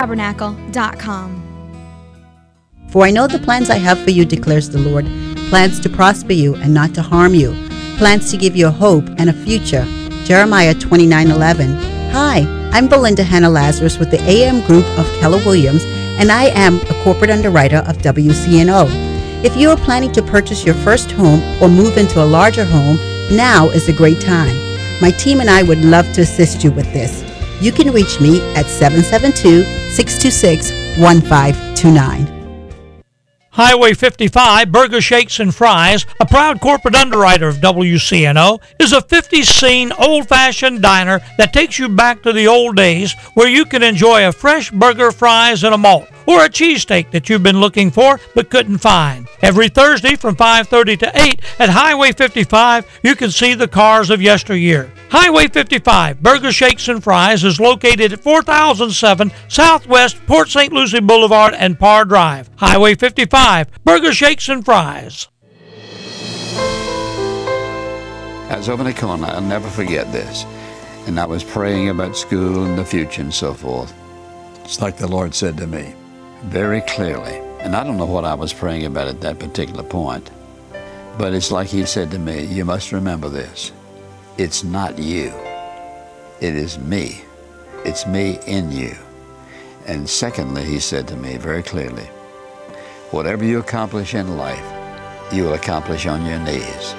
tabernacle.com. For I know the plans I have for you, declares the Lord, plans to prosper you and not to harm you, plans to give you a hope and a future. Jeremiah 29:11. Hi, I'm Belinda Hannah Lazarus with the AM Group of Keller Williams, and I am a corporate underwriter of WCNO. If you are planning to purchase your first home or move into a larger home, now is a great time. My team and I would love to assist you with this. You can reach me at 772-626-1529. Highway 55, Burger Shakes and Fries, a proud corporate underwriter of WCNO, is a 50-scene old-fashioned diner that takes you back to the old days where you can enjoy a fresh burger, fries, and a malt, or a cheesesteak that you've been looking for but couldn't find. Every Thursday from 5:30 to 8 at Highway 55, you can see the cars of yesteryear. Highway 55, Burger Shakes and Fries, is located at 4007 Southwest Port St. Lucie Boulevard and Parr Drive. Highway 55, Burger Shakes and Fries. I was over in the corner, I'll never forget this. And I was praying about school and the future and so forth. It's like the Lord said to me, very clearly, and I don't know what I was praying about at that particular point, but it's like He said to me, you must remember this. It's not you. It is me. It's me in you. And secondly, He said to me very clearly, whatever you accomplish in life, you will accomplish on your knees.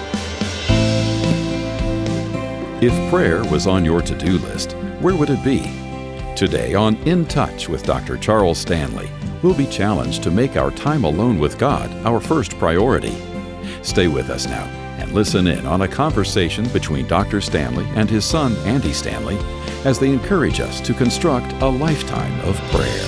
If prayer was on your to-do list, where would it be? Today on In Touch with Dr. Charles Stanley, we'll be challenged to make our time alone with God our first priority. Stay with us now and listen in on a conversation between Dr. Stanley and his son, Andy Stanley, as they encourage us to construct a lifetime of prayer.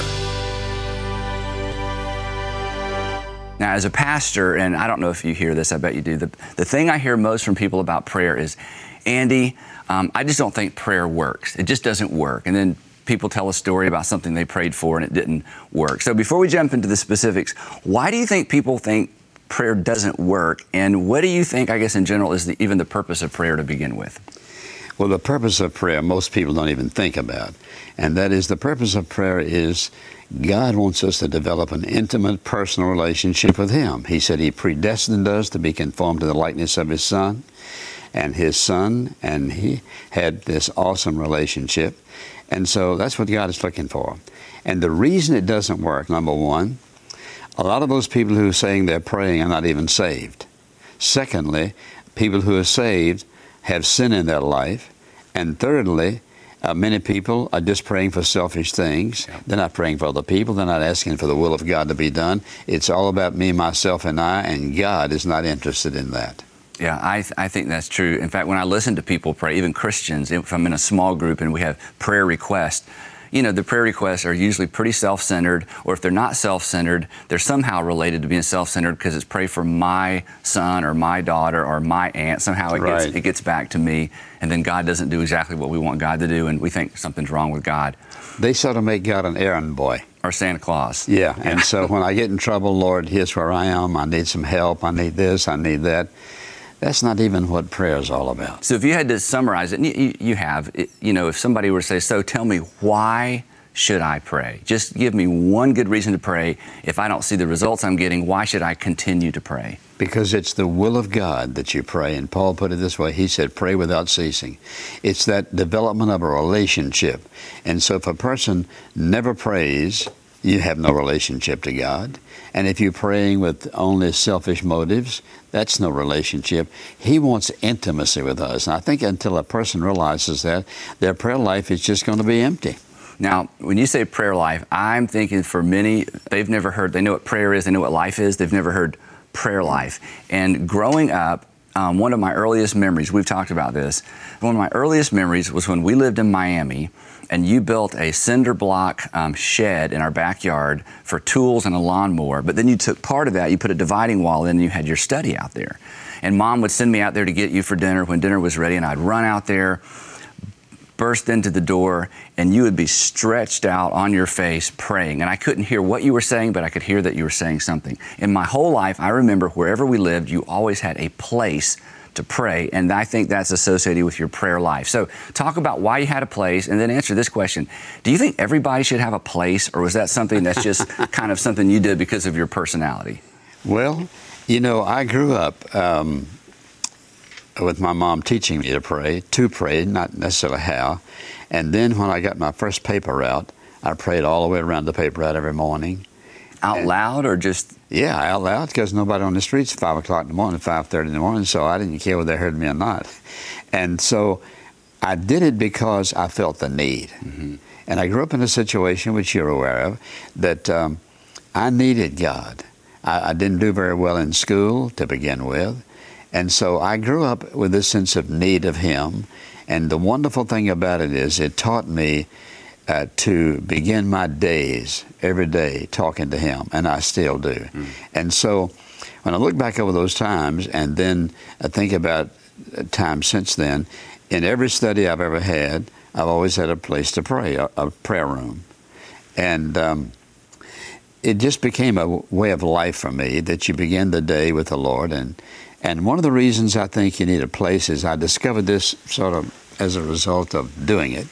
Now, as a pastor, and I don't know if you hear this, I bet you do, the thing I hear most from people about prayer is, Andy, I just don't think prayer works. It just doesn't work. And then people tell a story about something they prayed for and it didn't work. So before we jump into the specifics, why do you think people think prayer doesn't work? And what do you think, I guess in general, is even the purpose of prayer to begin with? Well, the purpose of prayer, most people don't even think about. And that is, the purpose of prayer is God wants us to develop an intimate, personal relationship with Him. He said He predestined us to be conformed to the likeness of His Son. And His Son and He had this awesome relationship. And so that's what God is looking for. And the reason it doesn't work, number one, a lot of those people who are saying they're praying are not even saved. Secondly, people who are saved have sin in their life. And thirdly, many people are just praying for selfish things. They're not praying for other people. They're not asking for the will of God to be done. It's all about me, myself, and I, and God is not interested in that. Yeah, I think that's true. In fact, when I listen to people pray, even Christians, if I'm in a small group and we have prayer requests, you know, the prayer requests are usually pretty self-centered, or if they're not self-centered, they're somehow related to being self-centered because it's pray for my son or my daughter or my aunt. Somehow it gets back to me, and then God doesn't do exactly what we want God to do, and we think something's wrong with God. They sort of make God an errand boy. Or Santa Claus. Yeah, and so when I get in trouble, Lord, here's where I am. I need some help. I need this. I need that. That's not even what prayer is all about. So if you had to summarize it, and you have, you know, if somebody were to say, so tell me, why should I pray? Just give me one good reason to pray. If I don't see the results I'm getting, why should I continue to pray? Because it's the will of God that you pray. And Paul put it this way. He said, pray without ceasing. It's that development of a relationship. And so if a person never prays, you have no relationship to God. And if you're praying with only selfish motives, that's no relationship. He wants intimacy with us. And I think until a person realizes that, their prayer life is just going to be empty. Now, when you say prayer life, I'm thinking for many, they've never heard, they know what prayer is, they know what life is, they've never heard prayer life. And growing up, one of my earliest memories, we've talked about this, one of my earliest memories was when we lived in Miami, and you built a cinder block shed in our backyard for tools and a lawnmower, but then you took part of that, you put a dividing wall in, and you had your study out there. And Mom would send me out there to get you for dinner when dinner was ready, and I'd run out there, burst into the door, and you would be stretched out on your face praying. And I couldn't hear what you were saying, but I could hear that you were saying something. In my whole life, I remember wherever we lived, you always had a place to pray, and I think that's associated with your prayer life. So talk about why you had a place, and then answer this question. Do you think everybody should have a place, or was that something that's just kind of something you did because of your personality? Well, you know, I grew up with my mom teaching me to pray, not necessarily how. And then when I got my first paper route, I prayed all the way around the paper route every morning. Out loud or just? Yeah, out loud, because nobody on the streets at 5 o'clock in the morning, 5:30 in the morning, so I didn't care whether they heard me or not. And so I did it because I felt the need. Mm-hmm. And I grew up in a situation, which you're aware of, that I needed God. I didn't do very well in school to begin with. And so I grew up with this sense of need of Him. And the wonderful thing about it is it taught me to begin my days every day talking to Him, and I still do. Mm. And so when I look back over those times and then I think about times since then, in every study I've ever had, I've always had a place to pray, a prayer room. And it just became a way of life for me that you begin the day with the Lord. And one of the reasons I think you need a place is I discovered this sort of as a result of doing it.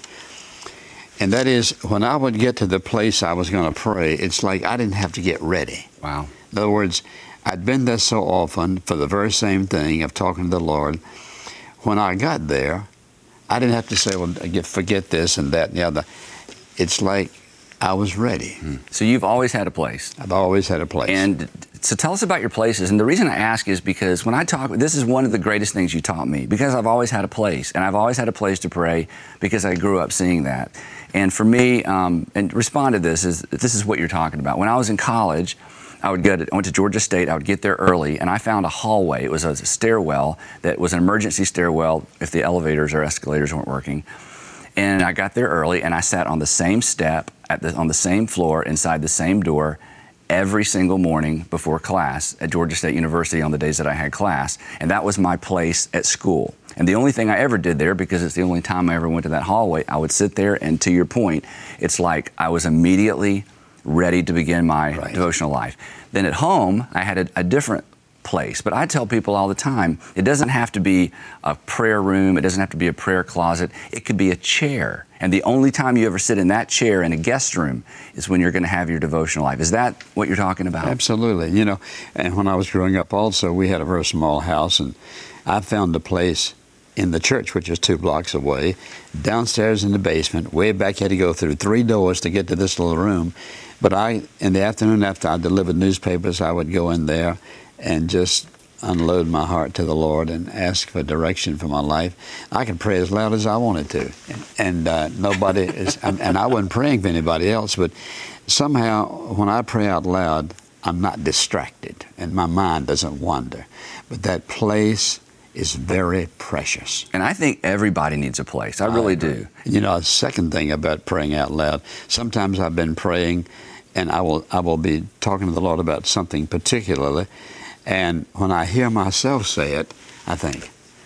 And that is, when I would get to the place I was going to pray, it's like I didn't have to get ready. Wow. In other words, I'd been there so often for the very same thing of talking to the Lord. When I got there, I didn't have to say, well, forget this and that and the other. It's like I was ready. So you've always had a place. I've always had a place. And so tell us about your places. And the reason I ask is because when I talk, this is one of the greatest things you taught me, because I've always had a place, and I've always had a place to pray because I grew up seeing that. And for me, and respond to this is what you're talking about. When I was in college, I went to Georgia State. I would get there early, and I found a hallway. It was a stairwell that was an emergency stairwell if the elevators or escalators weren't working. And I got there early, and I sat on the same step, on the same floor, inside the same door, every single morning before class at Georgia State University on the days that I had class. And that was my place at school. And the only thing I ever did there, because it's the only time I ever went to that hallway, I would sit there, and to your point, it's like I was immediately ready to begin my devotional life. Then at home, I had a different place. But I tell people all the time, it doesn't have to be a prayer room, it doesn't have to be a prayer closet, it could be a chair. And the only time you ever sit in that chair in a guest room is when you're going to have your devotional life. Is that what you're talking about? Absolutely. You know, and when I was growing up also, we had a very small house, and I found a place in the church, which is 2 blocks away, downstairs in the basement. Way back, you had to go through 3 doors to get to this little room. But in the afternoon after I delivered newspapers, I would go in there and just unload my heart to the Lord and ask for direction for my life. I could pray as loud as I wanted to, and nobody is, and I wasn't praying for anybody else, but somehow when I pray out loud, I'm not distracted and my mind doesn't wander. But that place is very precious. And I think everybody needs a place. I really do. You know, the second thing about praying out loud, sometimes I've been praying and I will be talking to the Lord about something particularly, and when I hear myself say it, I think,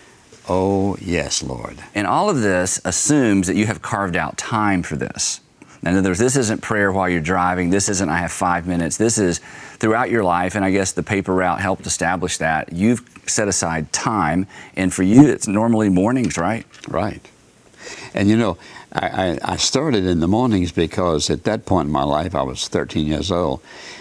oh, yes, Lord. And all of this assumes that you have carved out time for this. In other words, this isn't prayer while you're driving. This isn't I have 5 minutes. This is throughout your life, and I guess the paper route helped establish that. You've set aside time, and for you, it's normally mornings, right? Right. And you know, I started in the mornings because at that point in my life, I was 13 years old.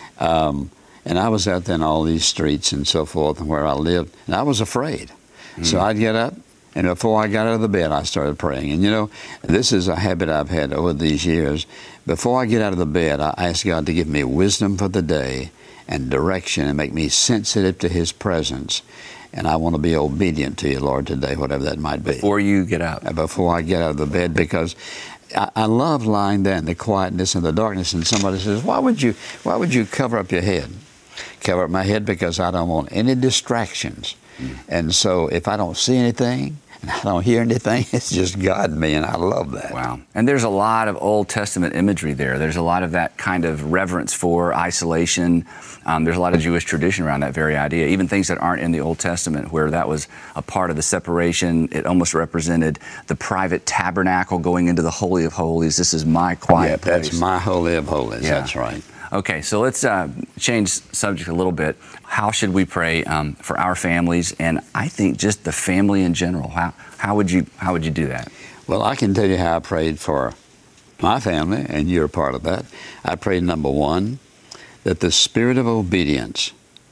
And I was out there in all these streets and so forth and where I lived, and I was afraid. So I'd get up, and before I got out of the bed, I started praying. And you know, this is a habit I've had over these years. Before I get out of the bed, I ask God to give me wisdom for the day and direction and make me sensitive to His presence. And I want to be obedient to you, Lord, today, whatever that might be. Before you get up. Before I get out of the bed, because I love lying there in the quietness and the darkness, and somebody says, why would you cover up your head? Cover up my head because I don't want any distractions. And so if I don't see anything and I don't hear anything, it's just God and me, and I love that. Wow. And there's a lot of Old Testament imagery there. There's a lot of that kind of reverence for isolation. There's a lot of Jewish tradition around that very idea, even things that aren't in the Old Testament, where that was a part of the separation. It almost represented the private tabernacle going into the Holy of Holies. This is my quiet place. That's my Holy of Holies. Yeah. That's right. Okay, so let's change subject a little bit. how should we pray for our families, and I think just the family in general? How would you do that? Well, I can tell you how I prayed for my family, and you're a part of that. I prayed, number one, that the spirit of obedience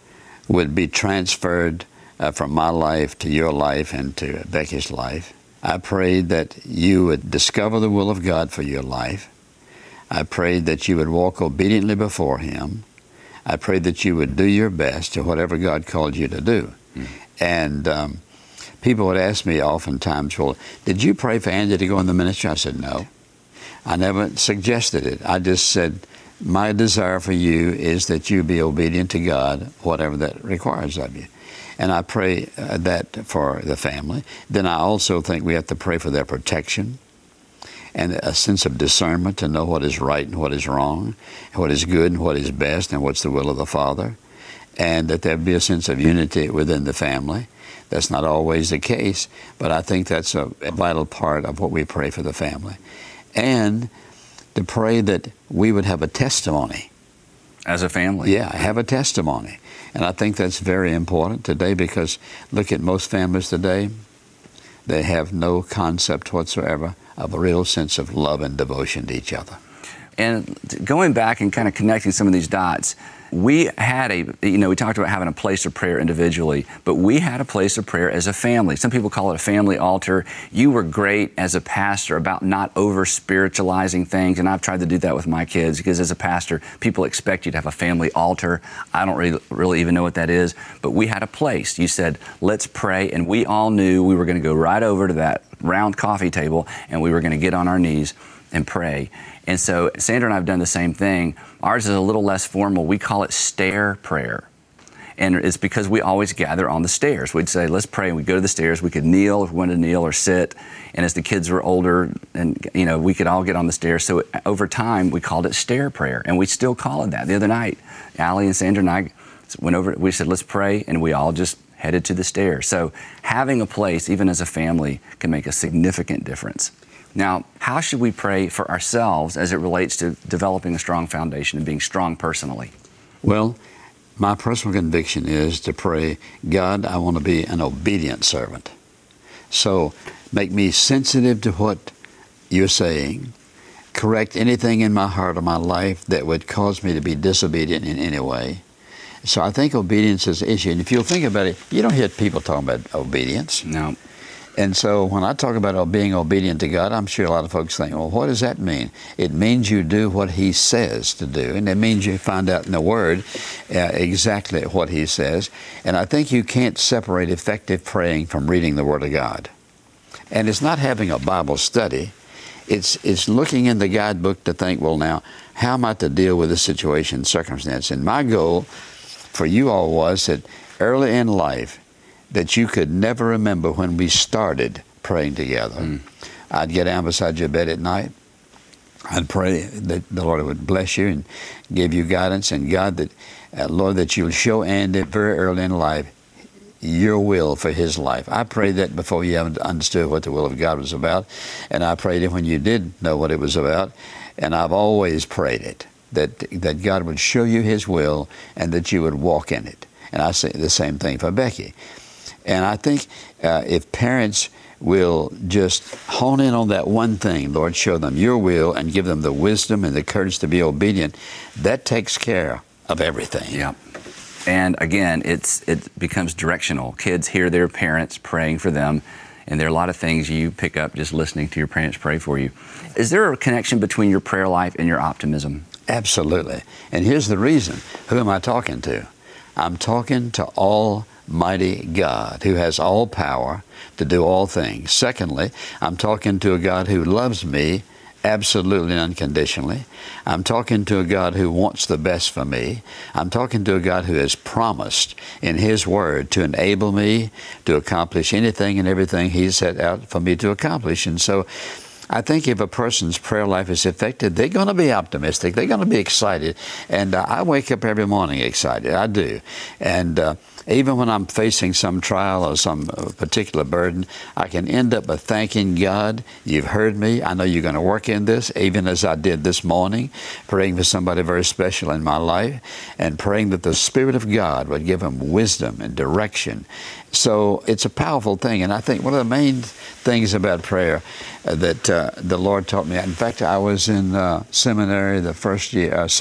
would be transferred from my life to your life and to Becky's life. I prayed that you would discover the will of God for your life. I prayed that you would walk obediently before Him. I prayed that you would do your best to whatever God called you to do. And people would ask me oftentimes, well, did you pray for Andy to go in the ministry? I said, no. I never suggested it. I just said, my desire for you is that you be obedient to God, whatever that requires of you. And I pray that for the family. Then I also think we have to pray for their protection and a sense of discernment to know what is right and what is wrong, what is good and what is best, and what's the will of the Father, and that there be a sense of unity within the family. That's not always the case, but I think that's a vital part of what we pray for the family. And to pray that we would have a testimony. As a family? Yeah, have a testimony. And I think that's very important today, because look at most families today, they have no concept whatsoever of a real sense of love and devotion to each other. And going back and kind of connecting some of these dots, we had we talked about having a place of prayer individually, but we had a place of prayer as a family. Some people call it a family altar. You were great as a pastor about not over-spiritualizing things, and I've tried to do that with my kids, because as a pastor, people expect you to have a family altar. I don't really even know what that is, but we had a place. You said, let's pray, and we all knew we were going to go right over to that round coffee table, and we were going to get on our knees and pray. And so Sandra and I have done the same thing. Ours is a little less formal. We call it stair prayer. And it's because we always gather on the stairs. We'd say, let's pray, and we'd go to the stairs. We could kneel if we wanted to kneel, or sit. And as the kids were older, and we could all get on the stairs. So over time, we called it stair prayer, and we still call it that. The other night, Allie and Sandra and I went over, we said, let's pray, and we all just headed to the stairs. So having a place, even as a family, can make a significant difference. Now, how should we pray for ourselves as it relates to developing a strong foundation and being strong personally? Well, my personal conviction is to pray, God, I want to be an obedient servant. So make me sensitive to what you're saying. Correct anything in my heart or my life that would cause me to be disobedient in any way. So I think obedience is an issue. And if you'll think about it, you don't hear people talking about obedience. No. And so when I talk about being obedient to God, I'm sure a lot of folks think, well, what does that mean? It means you do what He says to do, and it means you find out in the Word exactly what He says. And I think you can't separate effective praying from reading the Word of God. And it's not having a Bible study. It's looking in the guidebook to think, well, now, how am I to deal with this situation, circumstance? And my goal for you all was that early in life, that you could never remember when we started praying together. I'd get down beside your bed at night. I'd pray that the Lord would bless you and give you guidance, and God, that Lord, that you'll show Andy very early in life your will for his life. I prayed that before you ever understood what the will of God was about, and I prayed it when you did know what it was about, and I've always prayed it, that God would show you His will and that you would walk in it. And I say the same thing for Becky. And I think if parents will just hone in on that one thing, Lord, show them your will and give them the wisdom and the courage to be obedient, that takes care of everything. Yeah. And again, it becomes directional. Kids hear their parents praying for them, and there are a lot of things you pick up just listening to your parents pray for you. Is there a connection between your prayer life and your optimism? Absolutely. And here's the reason. Who am I talking to? I'm talking to Almighty God, who has all power to do all things. Secondly, I'm talking to a God who loves me absolutely and unconditionally. I'm talking to a God who wants the best for me. I'm talking to a God who has promised in His Word to enable me to accomplish anything and everything He's set out for me to accomplish. And so I think if a person's prayer life is affected, they're going to be optimistic. They're going to be excited. And I wake up every morning excited. I do. And even when I'm facing some trial or some particular burden, I can end up by thanking God. You've heard me. I know you're going to work in this, even as I did this morning, praying for somebody very special in my life and praying that the Spirit of God would give them wisdom and direction. So it's a powerful thing. And I think one of the main things about prayer that the Lord taught me, in fact, I was in seminary the first year,